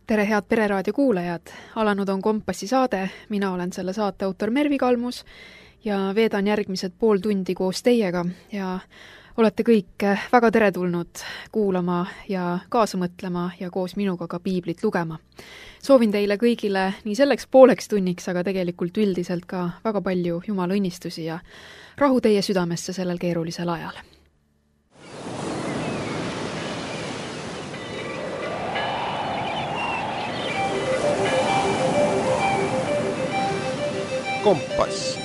Tere, head Pereraadio kuulajad! Alanud on Kompassi saade, mina olen selle saate autor Mervi Kalmus ja veedan järgmised pool tundi koos teiega ja olete kõik väga teretulnud kuulama ja kaasa mõtlema ja koos minuga ka piiblit lugema. Soovin teile kõigile nii selleks pooleks tunniks, aga tegelikult üldiselt ka väga palju Jumala õnnistusi ja rahu teie südamesse sellel keerulisel ajal. Kompass.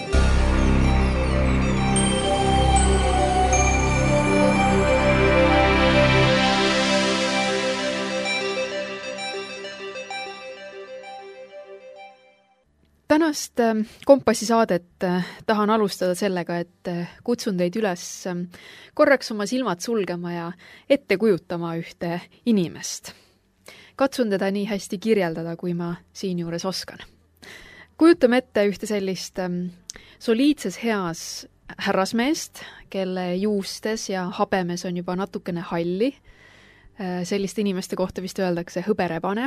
Tänast Kompassi saadet tahan alustada sellega, et kutsun teid üles korraks oma silmad sulgema ja ette kujutama ühte inimest. Katsun teda nii hästi kirjeldada, kui ma siin juures oskan. Kujutame ette ühte sellist soliidses heas härrasmeest, kelle juustes ja habemes on juba natukene halli. Selliste inimeste kohta vist öeldakse hõberebane.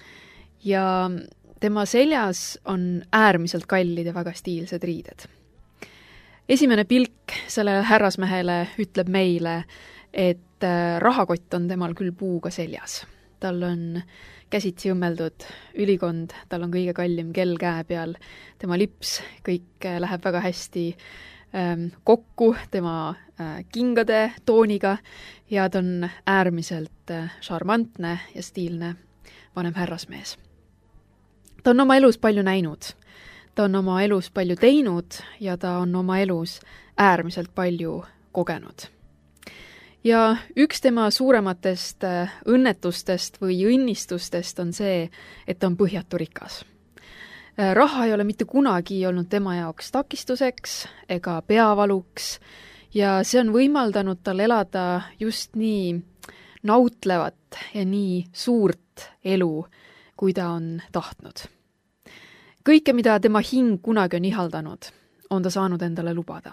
Ja tema seljas on äärmiselt kallid ja väga stiilsed riided. Esimene pilk sellele härrasmehele ütleb meile, et rahakott on temal küll puuga seljas. Tal on käsitsi õmmeldud ülikond, tal on kõige kallim kell käe peal, tema lips, kõik läheb väga hästi kokku tema kingade tooniga ja ta on äärmiselt šarmantne ja stiilne vanem härrasmees. Ta on oma elus palju näinud, ta on oma elus palju teinud ja ta on oma elus äärmiselt palju kogenud. Ja üks tema suurematest õnnetustest või õnnistustest on see, et ta on põhjatu rikas. Raha ei ole mitte kunagi olnud tema jaoks takistuseks ega peavaluks ja see on võimaldanud tal elada just nii nautlevat ja nii suurt elu, kui ta on tahtnud. Kõike, mida tema hing kunagi on ihaldanud, on ta saanud endale lubada.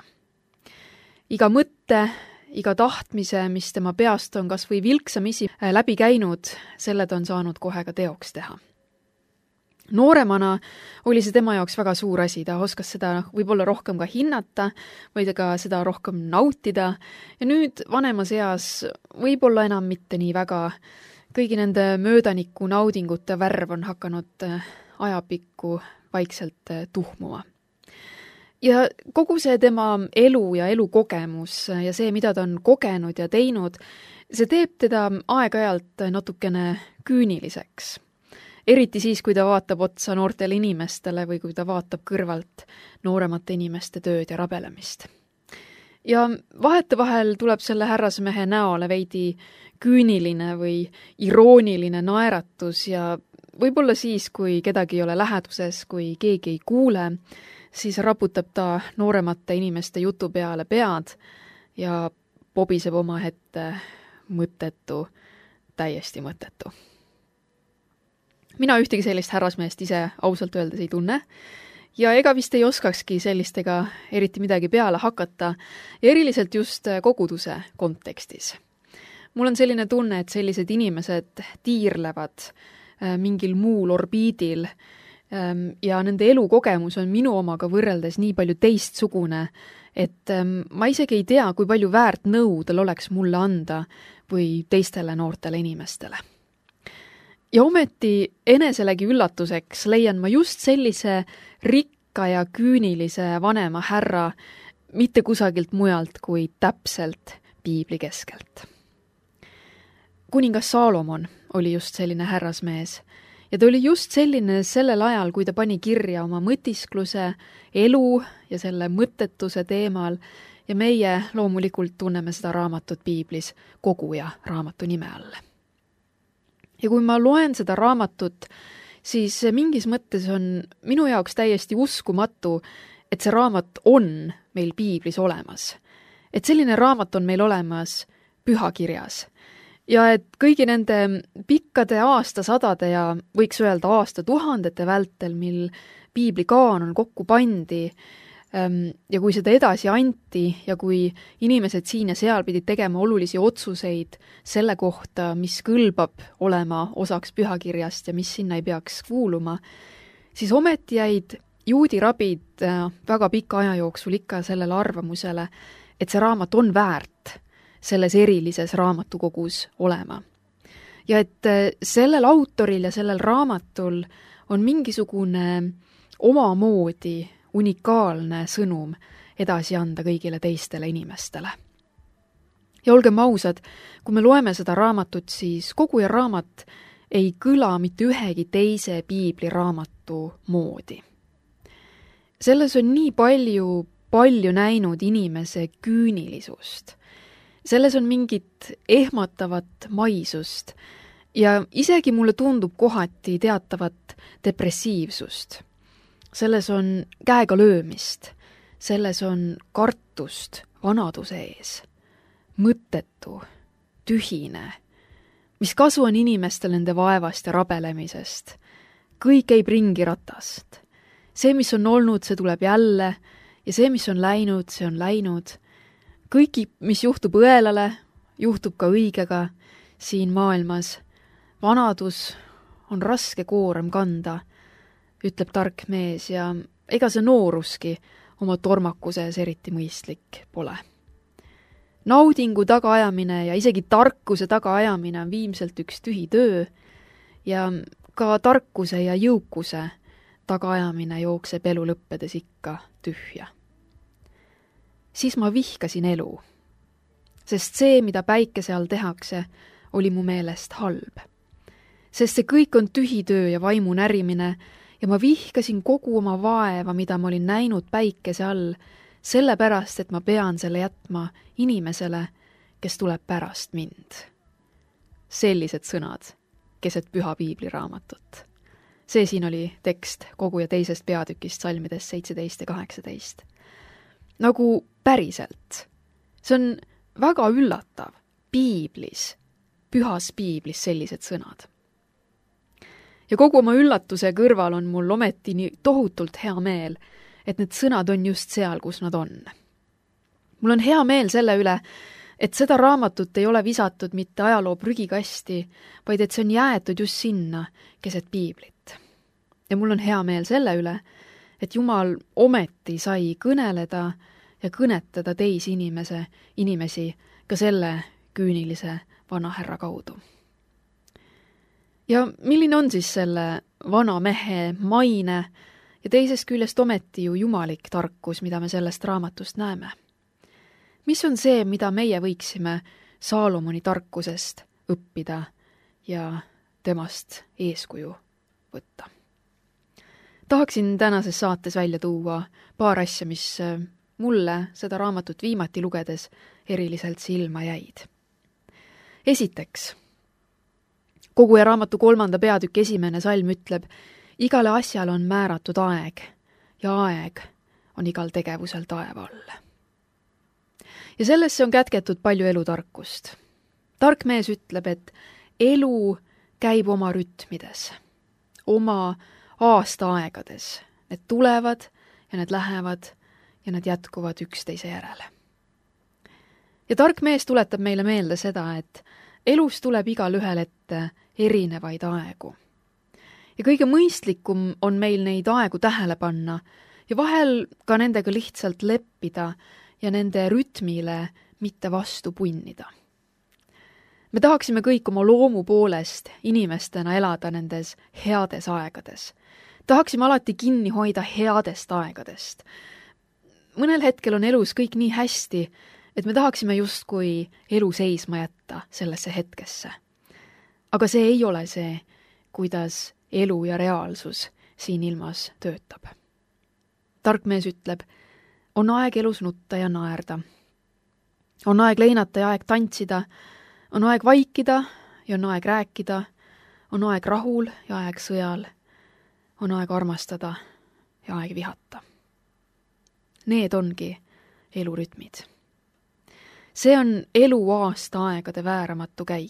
Iga mõtte, iga tahtmise, mis tema peast on kas või vilksamisi läbi käinud, selle ta on saanud kohe ka teoks teha. Nooremana oli see tema jaoks väga suur asi, ta oskas seda võib-olla rohkem ka hinnata, või ka seda rohkem nautida, ja nüüd vanemas eas võib-olla enam mitte nii väga. Kõigi nende möödaniku naudingute värv on hakanud ajapikku vaikselt tuhmuma. Ja kogu see tema elu ja elukogemus ja see, mida ta on kogenud ja teinud, see teeb teda aeg-ajalt natukene küüniliseks. Eriti siis, kui ta vaatab otsa noortele inimestele või kui ta vaatab kõrvalt nooremate inimeste tööd ja rabelemist. Ja vahetevahel tuleb selle härrasmehe näole veidi küüniline või irooniline naeratus ja võib-olla siis, kui kedagi ei ole läheduses, kui keegi ei kuule, siis raputab ta nooremate inimeste jutu peale pead ja pobiseb oma ette mõttetu, täiesti mõttetu. Mina ühtegi sellist härrasmeest ise ausalt öeldes ei tunne ja ega vist ei oskakski sellistega eriti midagi peale hakata ja eriliselt just koguduse kontekstis. Mul on selline tunne, et sellised inimesed tiirlevad mingil muul orbiidil ja nende elukogemus on minu omaga võrreldes nii palju teistsugune, et ma isegi ei tea, kui palju väärt nõu tal oleks mulle anda või teistele noortele inimestele. Ja ometi eneselegi üllatuseks leian ma just sellise rikka ja küünilise vanema härra mitte kusagilt mujalt kui täpselt piibli keskelt. Kuningas Saalomon oli just selline härrasmees ja ta oli just selline sellel ajal, kui ta pani kirja oma mõtiskluse, elu ja selle mõttetuse teemal ja meie loomulikult tunneme seda raamatut piiblis koguja raamatu nime all. Ja kui ma loen seda raamatut, siis mingis mõttes on minu jaoks täiesti uskumatu, et see raamat on meil piiblis olemas. Et selline raamat on meil olemas pühakirjas. Ja et kõigi nende pikkade aastasadade ja võiks öelda aastatuhandete vältel, mil piibli kaan on kokku pandi, Ja kui seda edasi anti ja kui inimesed siin ja seal pidid tegema olulisi otsuseid selle kohta, mis kõlbab olema osaks pühakirjast ja mis sinna ei peaks kuuluma, siis ometi jäid juudi rabid väga pika aja jooksul ikka sellele arvamusele, et see raamat on väärt selles erilises raamatukogus olema. Ja et sellel autoril ja sellel raamatul on mingisugune omamoodi unikaalne sõnum edasi anda kõigile teistele inimestele. Ja olgem ausad, kui me loeme seda raamatut, siis Koguja raamat ei kõla mitte ühegi teise piibliraamatu moodi. Selles on nii palju näinud inimese küünilisust. Selles on mingit ehmatavat maisust ja isegi mulle tundub kohati teatavat depressiivsust. Selles on käega löömist, selles on kartust vanaduse ees, mõttetu, tühine. Mis kasu on inimestel nende vaevast ja rabelemisest? Kõik käib ringi ratast. See, mis on olnud, see tuleb jälle ja see, mis on läinud, see on läinud. Kõik, mis juhtub õelale, juhtub ka õigega siin maailmas. Vanadus on raske koorem kanda, ütleb tark mees ja ega see nooruski oma tormakuses eriti mõistlik pole. Naudingu tagaajamine ja isegi tarkuse tagaajamine on viimselt üks tühi töö ja ka tarkuse ja jõukuse tagaajamine jookseb elu lõppedes ikka tühja. Siis ma vihkasin elu, sest see, mida päikese all tehakse, oli mu meelest halb. Sest see kõik on tühi töö ja vaimu närimine ja ma vihkasin kogu oma vaeva, mida ma olin näinud päikese all, sellepärast, et ma pean selle jätma inimesele, kes tuleb pärast mind. Sellised sõnad keset püha piibliraamatut. See siin oli tekst Koguja teisest peatükist salmidest 17 ja 18. Nagu päriselt. See on väga üllatav. Piiblis, pühas piiblis sellised sõnad. Ja kogu oma üllatuse kõrval on mul ometi nii tohutult hea meel, et need sõnad on just seal, kus nad on. Mul on hea meel selle üle, et seda raamatut ei ole visatud mitte ajaloo prügikasti, vaid et see on jäetud just sinna keset piiblit. Ja mul on hea meel selle üle, et Jumal ometi sai kõneleda ja kõnetada teisi inimesi ka selle küünilise vana härra kaudu. Ja milline on siis selle vana mehe maine ja teisest küljest ometi ju jumalik tarkus, mida me sellest raamatust näeme? Mis on see, mida meie võiksime Saalomoni tarkusest õppida ja temast eeskuju võtta? Tahaksin tänases saates välja tuua paar asja, mis mulle seda raamatut viimati lugedes eriliselt silma jäid. Esiteks, Koguja raamatu 3. peatükk 1. salm ütleb, igale asjal on määratud aeg ja aeg on igal tegevusel taeva all. Ja sellesse on kätketud palju elutarkust. Tark mees ütleb, et elu käib oma rütmides, oma aastaaegades. Need tulevad ja need lähevad ja need jätkuvad üksteise järele. Ja tark mees tuletab meile meelde seda, et elus tuleb igal ühel ette erinevaid aegu. Ja kõige mõistlikum on meil neid aegu tähele panna ja vahel ka nendega lihtsalt leppida ja nende rütmile mitte vastu punnida. Me tahaksime kõik oma loomu poolest inimestena elada nendes heades aegades. Tahaksime alati kinni hoida headest aegadest. Mõnel hetkel on elus kõik nii hästi, et me tahaksime justkui elu seisma jätta sellesse hetkesse. Aga see ei ole see, kuidas elu ja reaalsus siin ilmas töötab. Tark mees ütleb, on aeg elus nutta ja naerda. On aeg leinata ja aeg tantsida, on aeg vaikida ja on aeg rääkida, on aeg rahul ja aeg sõjal, on aeg armastada ja aeg vihata. Need ongi elurütmid. See on elu aastaaegade vääramatu käik.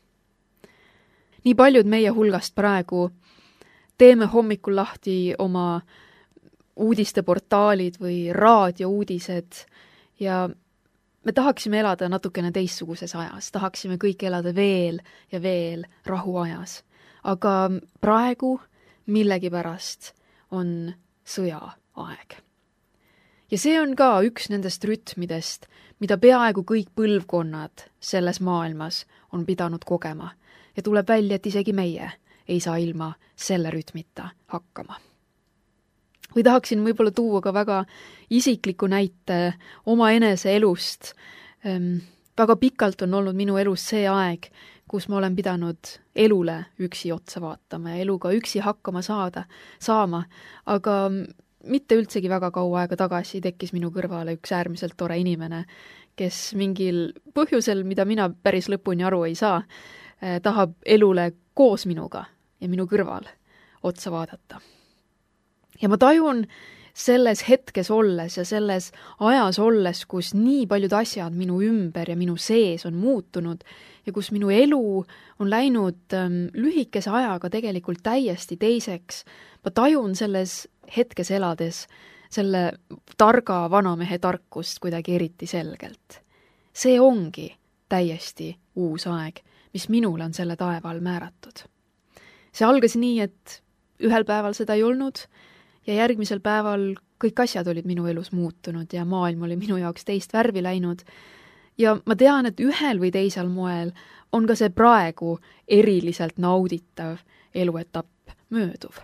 Nii paljud meie hulgast praegu teeme hommikul lahti oma uudisteportaalid või raadiouudised ja me tahaksime elada natukene teistsuguses ajas, tahaksime kõik elada veel ja veel rahuajas. Aga praegu millegipärast on sõjaaeg. Ja see on ka üks nendest rütmidest, mida peaaegu kõik põlvkonnad selles maailmas on pidanud kogema. Ja tuleb välja, et isegi meie ei saa ilma selle rütmita hakkama. Või tahaksin võib-olla tuua ka väga isikliku näite oma enese elust. Väga pikalt on olnud minu elus see aeg, kus ma olen pidanud elule üksi otsa vaatama ja eluga üksi hakkama saama, aga mitte üldsegi väga kaua aega tagasi tekkis minu kõrvale üks äärmiselt tore inimene, kes mingil põhjusel, mida mina päris lõpuni aru ei saa, tahab elule koos minuga ja minu kõrval otsa vaadata. Ja ma tajun selles hetkes olles ja selles ajas olles, kus nii paljud asjad minu ümber ja minu sees on muutunud ja kus minu elu on läinud lühikese ajaga tegelikult täiesti teiseks, ma tajun selles hetkes elades selle targa vanamehe tarkust kuidagi eriti selgelt. See ongi täiesti uus aeg, mis minule on selle taeva all määratud. See algas nii, et ühel päeval seda ei olnud ja järgmisel päeval kõik asjad olid minu elus muutunud ja maailm oli minu jaoks teist värvi läinud. Ja ma tean, et ühel või teisel moel on ka see praegu eriliselt nauditav eluetapp mööduv.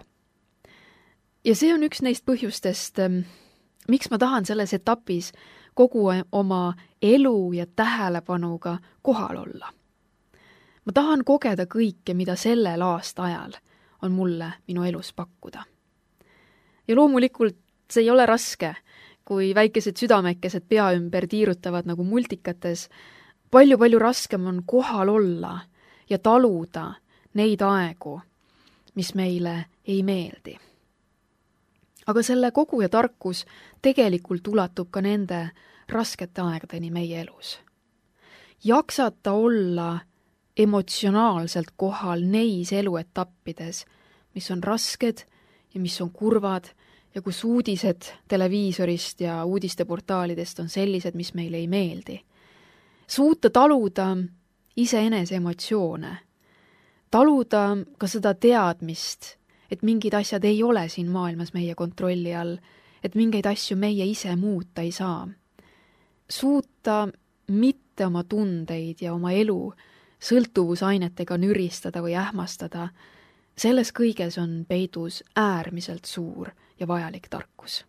Ja see on üks neist põhjustest, miks ma tahan selles etapis kogu oma elu ja tähelepanuga kohal olla. Ma tahan kogeda kõike, mida sellel aastaajal on mulle minu elus pakkuda. Ja loomulikult see ei ole raske, kui väikesed südamekesed pea ümber tiirutavad nagu multikates. Palju raskem on kohal olla ja taluda neid aegu, mis meile ei meeldi. Aga selle kogu ja tarkus tegelikult ulatub ka nende raskete aegadeni meie elus. Jaksata olla emotsionaalselt kohal neis eluetappides, mis on rasked ja mis on kurvad ja kus uudised televiisorist ja uudisteportaalidest on sellised, mis meile ei meeldi. Suuta taluda iseenese emotsioone. Taluda ka seda teadmist, et mingid asjad ei ole siin maailmas meie kontrolli all, et mingeid asju meie ise muuta ei saa. Suuta mitte oma tundeid ja oma elu sõltuvusainetega nüristada või ähmastada, selles kõiges on peidus äärmiselt suur ja vajalik tarkus.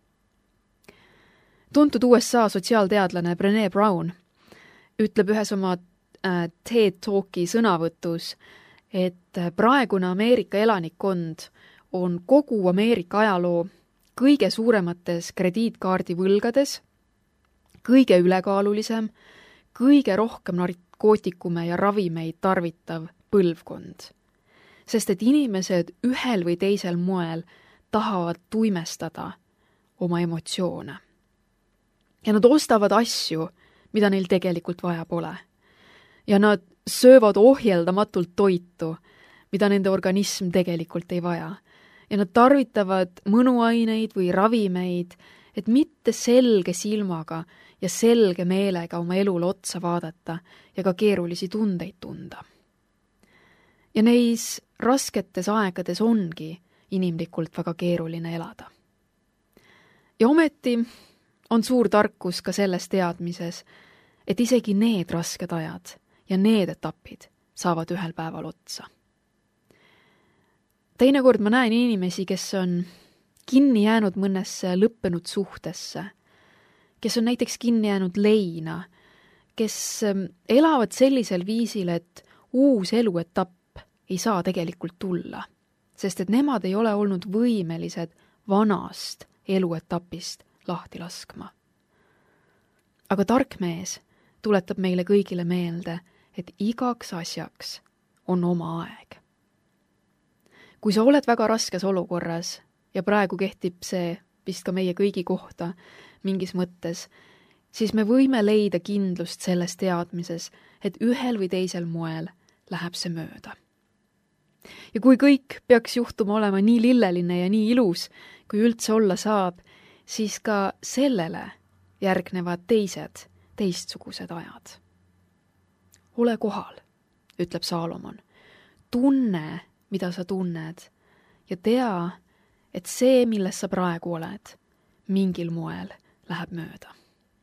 Tuntud USA sotsiaalteadlane Brené Brown ütleb ühes oma TED Talki sõnavõtus, et praegune Ameerika elanikkond on kogu Ameerika ajaloo kõige suuremates krediitkaardivõlgades, kõige ülekaalulisem, kõige rohkem narkootikume ja ravimeid tarvitav põlvkond. Sest et inimesed ühel või teisel moel tahavad tuimestada oma emotsioone. Ja nad ostavad asju, mida neil tegelikult vaja pole. Ja nad söövad ohjeldamatult toitu, mida nende organism tegelikult ei vaja. Ja nad tarvitavad mõnuaineid või ravimeid, et mitte selge silmaga ja selge meelega oma elule otsa vaadata ja ka keerulisi tundeid tunda. Ja neis rasketes aegades ongi inimlikult väga keeruline elada. Ja ometi on suur tarkus ka selles teadmises, et isegi need rasked ajad ja need etapid saavad ühel päeval otsa. Teinekord ma näen inimesi, kes on kinni jäänud mõnesse lõppenud suhtesse, kes on näiteks kinni jäänud leina, kes elavad sellisel viisil, et uus eluetapp ei saa tegelikult tulla, sest et nemad ei ole olnud võimelised vanast eluetapist lahti laskma. Aga tark mees tuletab meile kõigile meelde, et igaks asjaks on oma aeg. Kui sa oled väga raskes olukorras ja praegu kehtib see vist ka meie kõigi kohta mingis mõttes, siis me võime leida kindlust selles teadmises, et ühel või teisel moel läheb see mööda. Ja kui kõik peaks juhtuma olema nii lilleline ja nii ilus, kui üldse olla saab, siis ka sellele järgnevad teistsugused ajad. Ole kohal, ütleb Saalomon. Tunne, mida sa tunned ja tea, et see, milles sa praegu oled, mingil moel läheb mööda.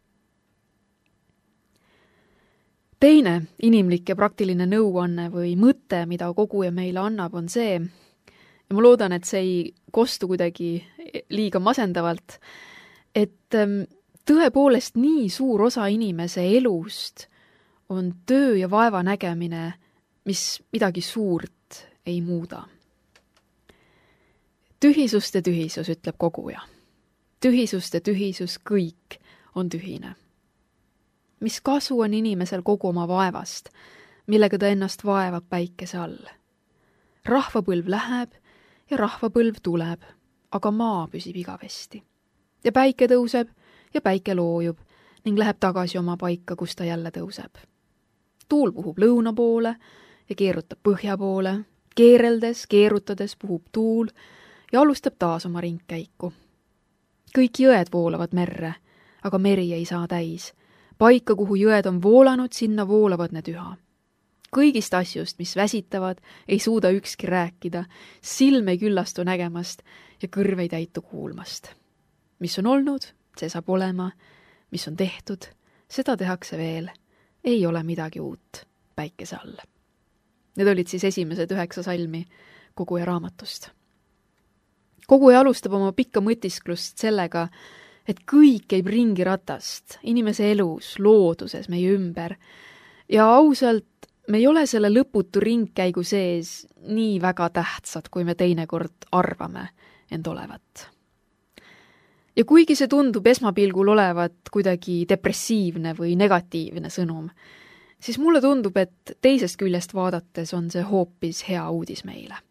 Teine inimlik ja praktiline nõuanne või mõte, mida koguja meile annab, on see, ja ma loodan, et see ei kostu kuidagi liiga masendavalt, et tõepoolest nii suur osa inimese elust on töö ja vaeva nägemine, mis midagi suurt ei muuda. Tühisuste tühisus, ütleb koguja. Tühisuste tühisus, kõik on tühine. Mis kasu on inimesel kogu oma vaevast, millega ta ennast vaevab päikese all? Rahvapõlv läheb ja rahvapõlv tuleb, aga maa püsib igavesti. Ja päike tõuseb ja päike loojub ning läheb tagasi oma paika, kus ta jälle tõuseb. Tuul puhub lõuna poole ja keerutab põhja poole, keerutades puhub tuul ja alustab taas oma ringkäiku. Kõik jõed voolavad merre, aga meri ei saa täis. Paika, kuhu jõed on voolanud, sinna voolavad need üha. Kõigist asjust, mis väsitavad, ei suuda ükski rääkida, silm ei küllastu nägemast ja kõrv ei täitu kuulmast. Mis on olnud, see saab olema, mis on tehtud, seda tehakse veel, ei ole midagi uut päikese all. Need olid siis esimesed 9 salmi koguja raamatust. Koguja alustab oma pikka mõtisklust sellega, et kõik käib ringi ratast, inimese elus, looduses, meie ümber. Ja ausalt, me ei ole selle lõputu ringkäigu sees nii väga tähtsad, kui me teinekord arvame end olevat. Ja kuigi see tundub esmapilgul olevat kuidagi depressiivne või negatiivne sõnum, siis mulle tundub, et teisest küljest vaadates on see hoopis hea uudis meile.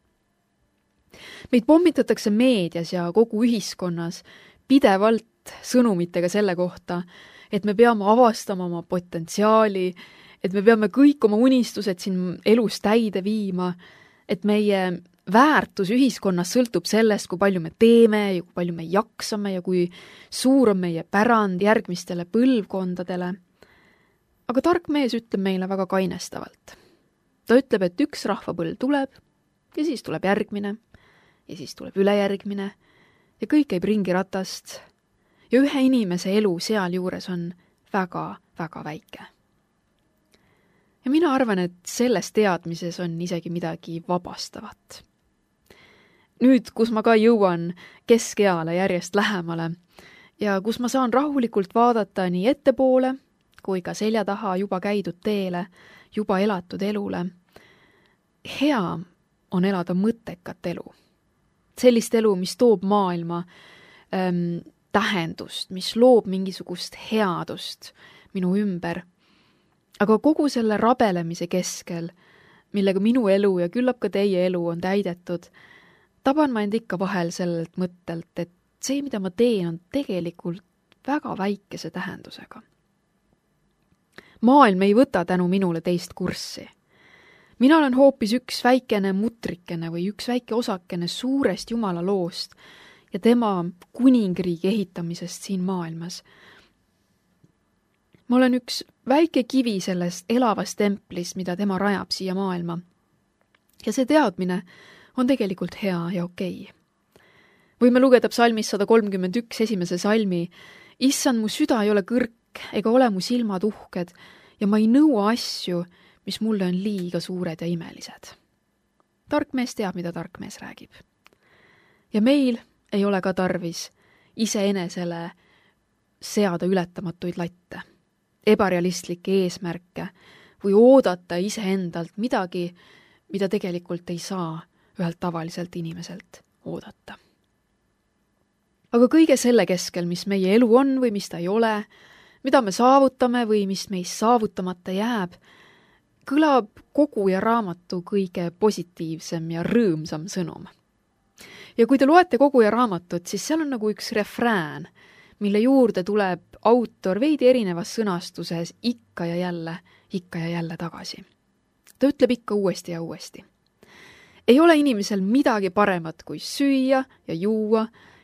Meid pommitatakse meedias ja kogu ühiskonnas pidevalt sõnumitega selle kohta, et me peame avastama oma potentsiaali, et me peame kõik oma unistused siin elus täide viima, et meie väärtus ühiskonnas sõltub sellest, kui palju me teeme ja kui palju me jaksame ja kui suur on meie pärand järgmistele põlvkondadele. Aga tark mees ütleb meile väga kainestavalt. Ta ütleb, et üks rahvapõlv tuleb ja siis tuleb järgmine ja siis tuleb ülejärgmine ja kõik käib ringi ratast ja ühe inimese elu seal juures on väga väike. Ja mina arvan, et selles teadmises on isegi midagi vabastavat. Nüüd, kus ma ka jõuan keskeale järjest lähemale ja kus ma saan rahulikult vaadata nii ettepoole kui ka selja taha juba käidud teele, juba elatud elule, hea on elada mõttekat elu. Sellist elu, mis toob maailma tähendust, mis loob mingisugust headust minu ümber. Aga kogu selle rabelemise keskel, millega minu elu ja küllap ka teie elu on täidetud, taban ma end ikka vahel sellelt mõttelt, et see, mida ma teen, on tegelikult väga väikese tähendusega. Maailm ei võta tänu minule teist kurssi. Mina olen hoopis üks väikene mutrikene või üks väike osakene suurest Jumala loost ja tema kuningriigi ehitamisest siin maailmas. Ma olen üks väike kivi sellest elavast templist, mida tema rajab siia maailma. Ja see teadmine on tegelikult hea ja okei. Võime lugeda psalmis 131 esimese salmi. Issand, mu süda ei ole kõrk ega ole mu silmad uhked ja ma ei nõua asju, mis mulle on liiga suured ja imelised. Tark mees teab, mida tark mees räägib. Ja meil ei ole ka tarvis iseenesele seada ületamatuid latte, ebarealistlikke eesmärke või oodata iseendalt midagi, mida tegelikult ei saa ühelt tavaliselt inimeselt oodata. Aga kõige selle keskel, mis meie elu on või mis ta ei ole, mida me saavutame või mis meist saavutamata jääb, kõlab koguja raamatu kõige positiivsem ja rõõmsam sõnum. Ja kui te loete koguja raamatut, siis seal on nagu üks refrään, mille juurde tuleb autor veidi erinevas sõnastuses ikka ja jälle tagasi. Ta ütleb ikka uuesti ja uuesti. Ei ole inimesel midagi paremat kui süüa ja juua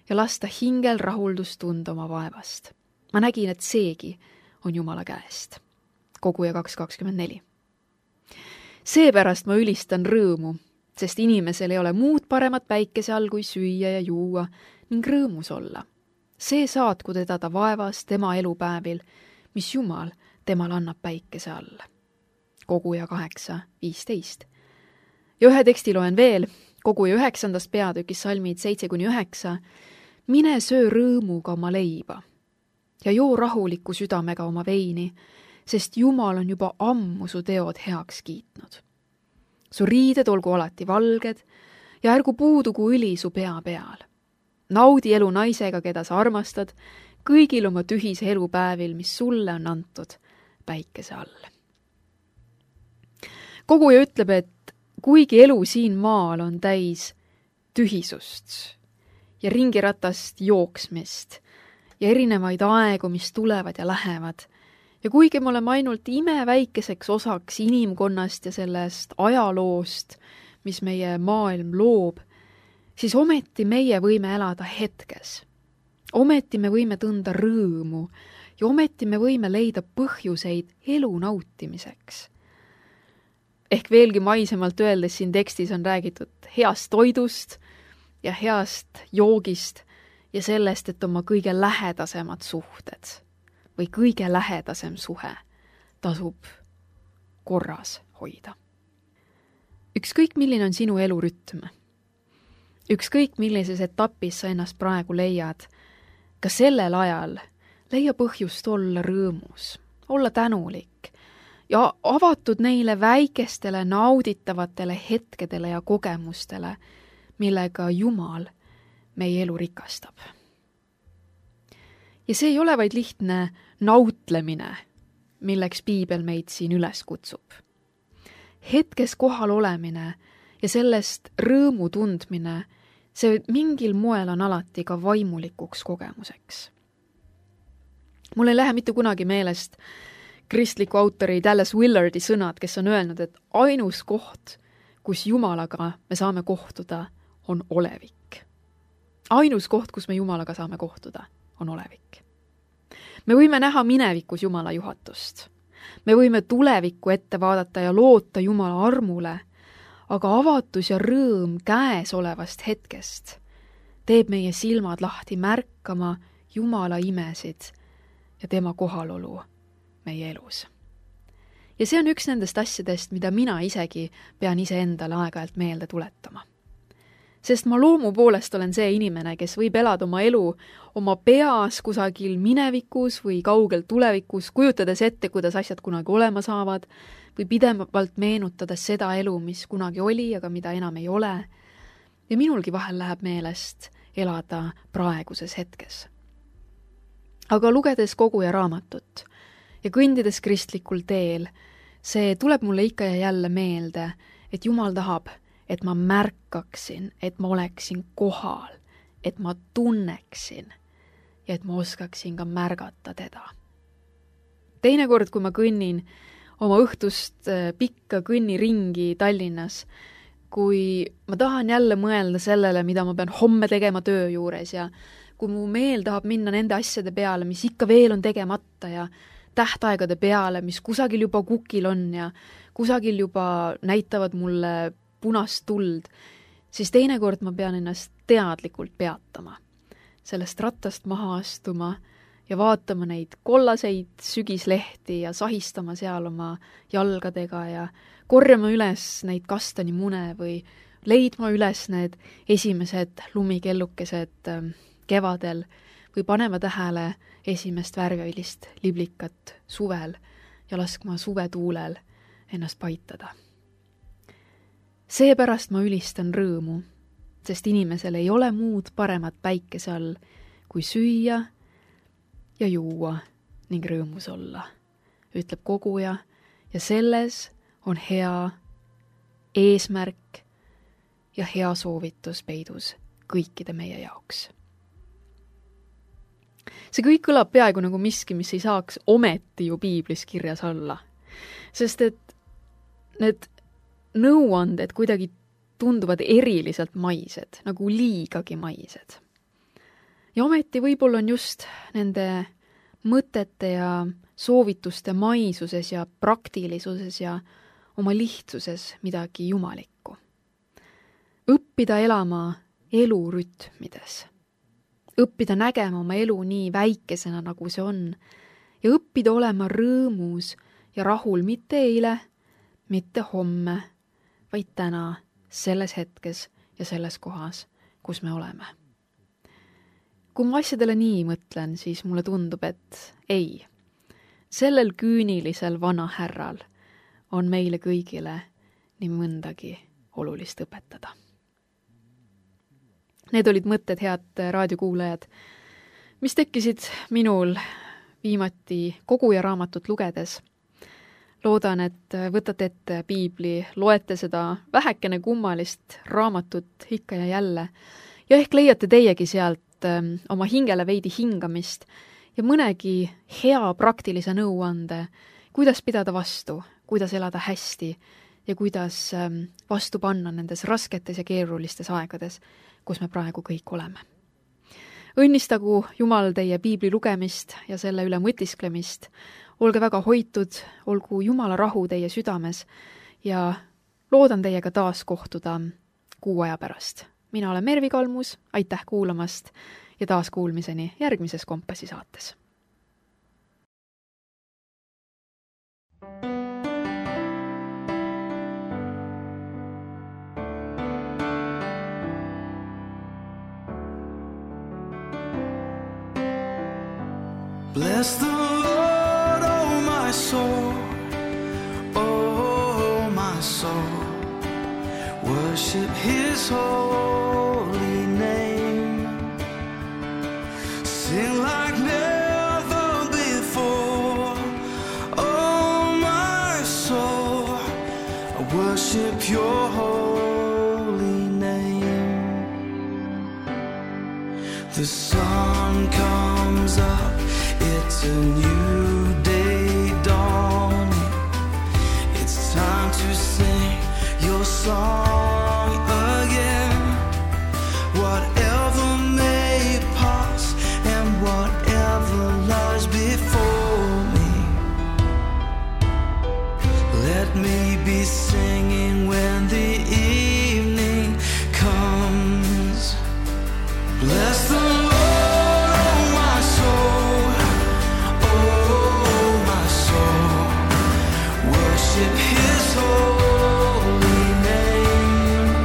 ja lasta hingel rahuldust tunda oma vaevast. Ma nägin, et seegi on Jumala käest. Koguja 2.24. Seepärast ma ülistan rõõmu, sest inimesel ei ole muud paremat päikese all kui süüa ja juua ning rõõmus olla. See saatku teda ta vaevas tema elupäevil, mis Jumal temal annab päikese all. Koguja 8.15. Ja ühe teksti loen veel, Koguja 9. peatükis salmid 7-9. Mine söö rõõmuga oma leiba ja joo rahuliku südamega oma veini, sest Jumal on juba ammu su teod heaks kiitnud. Su riided olgu alati valged ja ärgu puudugu õli su pea peal. Naudi elu naisega, keda sa armastad, kõigil oma tühise elupäevil, mis sulle on antud päikese all. Koguja ütleb, et kuigi elu siin maal on täis tühisust ja ringiratast jooksmist ja erinevaid aegu, mis tulevad ja lähevad, ja kuigi me oleme ainult imeväikeseks osaks inimkonnast ja sellest ajaloost, mis meie maailm loob, siis ometi meie võime elada hetkes. Ometi me võime tunda rõõmu ja ometi me võime leida põhjuseid elu nautimiseks. Ehk veelgi maisemalt öeldes siin tekstis on räägitud heast toidust ja heast joogist ja sellest, et oma kõige lähedasemad suhted või kõige lähedasem suhe tasub korras hoida. Ükskõik, milline on sinu elurütm, ükskõik, millises etapis sa ennast praegu leiad, ka sellel ajal leia põhjust olla rõõmus, olla tänulik ja avatud neile väikestele nauditavatele hetkedele ja kogemustele, millega Jumal meie elu rikastab. Ja see ei ole vaid lihtne nautlemine, milleks Piibel meid siin üles kutsub. Hetkes kohal olemine ja sellest rõõmu tundmine, see mingil moel on alati ka vaimulikuks kogemuseks. Mul ei lähe mitte kunagi meelest kristliku autori Dallas Willardi sõnad, kes on öelnud, et ainus koht, kus Jumalaga me saame kohtuda, on olevik. Ainus koht, kus me Jumalaga saame kohtuda, on olevik. Me võime näha minevikus Jumala juhatust. Me võime tulevikku ette vaadata ja loota Jumala armule, aga avatus ja rõõm käes olevast hetkest teeb meie silmad lahti märkama Jumala imesid ja tema kohalolu meie elus. Ja see on üks nendest asjadest, mida mina isegi pean iseendale aeg-ajalt meelde tuletama. Sest ma loomu poolest olen see inimene, kes võib elada oma elu oma peas kusagil minevikus või kaugel tulevikus, kujutades ette, kuidas asjad kunagi olema saavad, või pidevalt meenutades seda elu, mis kunagi oli, aga mida enam ei ole. Ja minulgi vahel läheb meelest elada praeguses hetkes. Aga lugedes Koguja raamatut ja kõndides kristlikul teel, see tuleb mulle ikka ja jälle meelde, et Jumal tahab, et ma märkaksin, et ma oleksin kohal, et ma tunneksin ja et ma oskaksin ka märgata teda. Teinekord, kui ma kõnnin oma õhtust pikka kõnniringi Tallinnas, kui ma tahan jälle mõelda sellele, mida ma pean homme tegema töö juures ja kui mu meel tahab minna nende asjade peale, mis ikka veel on tegemata ja tähtaegade peale, mis kusagil juba kukil on ja kusagil juba näitavad mulle punast tuld, siis teinekord ma pean ennast teadlikult peatama, sellest rattast maha astuma ja vaatama neid kollaseid sügislehti ja sahistama seal oma jalgadega ja korjama üles neid kastanimune või leidma üles need esimesed lumikellukesed kevadel või panema tähele esimest värvilist liblikat suvel ja laskma suvetuulel ennast paitada. Seepärast ma ülistan rõõmu, sest inimesel ei ole muud paremat päikese all, kui süüa ja juua ning rõõmus olla, ütleb Koguja, ja selles on hea eesmärk ja hea soovitus peidus kõikide meie jaoks. See kõik kõlab peaaegu nagu miski, mis ei saaks ometi ju Piiblis kirjas olla, sest et need nõuanded kuidagi tunduvad eriliselt maised, nagu liigagi maised. Ja ometi võib-olla on just nende mõtete ja soovituste maisuses ja praktilisuses ja oma lihtsuses midagi jumalikku. Õppida elama elurütmides. Õppida nägema oma elu nii väikesena, nagu see on. Ja õppida olema rõõmus ja rahul mitte eile, mitte homme, vaid täna, selles hetkes ja selles kohas, kus me oleme. Kui ma asjadele nii mõtlen, siis mulle tundub, et ei. Sellel küünilisel vana härral on meile kõigile nii mõndagi olulist õpetada. Need olid mõtted, head raadiokuulajad, mis tekkisid minul viimati Koguja raamatut lugedes. Loodan, et võtate ette piibli, loete seda vähekene kummalist raamatut ikka ja jälle ja ehk leiate teiegi sealt oma hingele veidi hingamist ja mõnegi hea praktilise nõuande, kuidas pidada vastu, kuidas elada hästi ja kuidas vastu panna nendes rasketes ja keerulistes aegades, kus me praegu kõik oleme. Õnnistagu Jumal teie piibli lugemist ja selle üle mõtisklemist. Olge väga hoitud, olgu Jumala rahu teie südames ja loodan teiega taas kohtuda kuu aja pärast. Mina olen Mervi Kalmus, aitäh kuulamast ja taas kuulmiseni järgmises Kompassi saates. Bless the Lord, oh my soul, oh my soul. Worship His holy name. Sing like never before, oh my soul. I worship your holy name. The sun comes up, it's a new day dawning. It's time to sing your song again. Whatever may pass and whatever lies before me, let me be singing when the evening comes. Bless the Lord. Worship His holy name.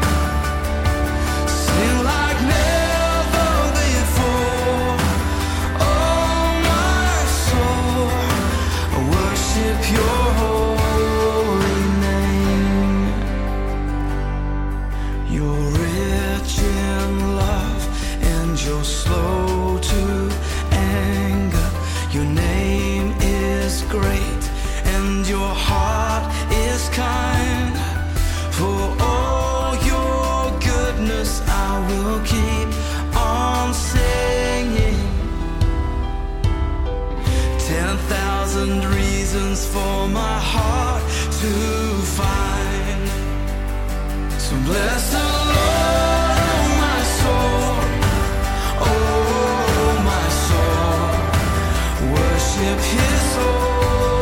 Sing like never before, oh my soul. Worship your holy name. You're rich in love and you're slow to anger. Your name is great and your heart is kind. For all your goodness I will keep on singing. 10,000 reasons for my heart to find. So bless the Lord, oh my soul, oh my soul. Worship His holy.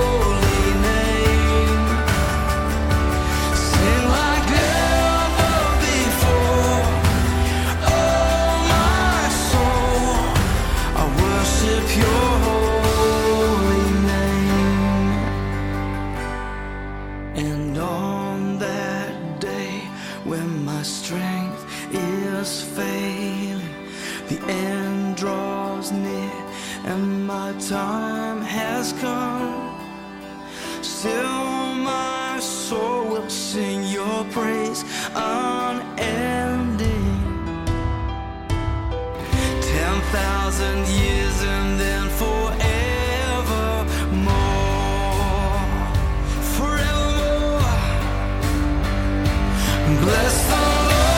Time has come, still my soul will sing your praise unending. 10,000 years and then forevermore, forevermore. Bless the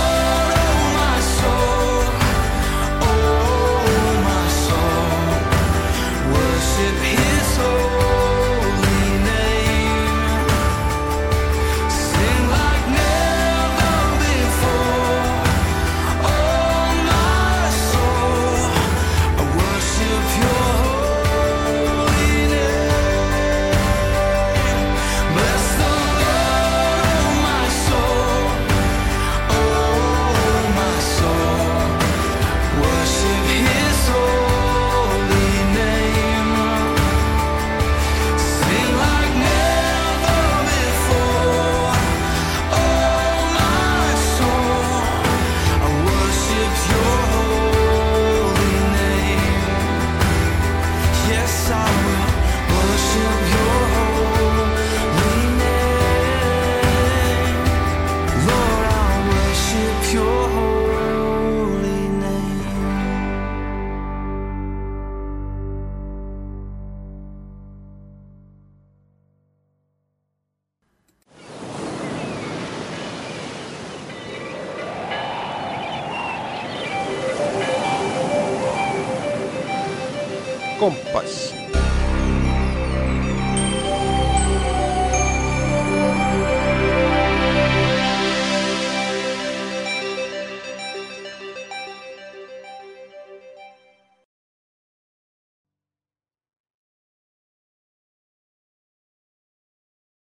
His holy name. Sing like never before, oh my soul. Kompass.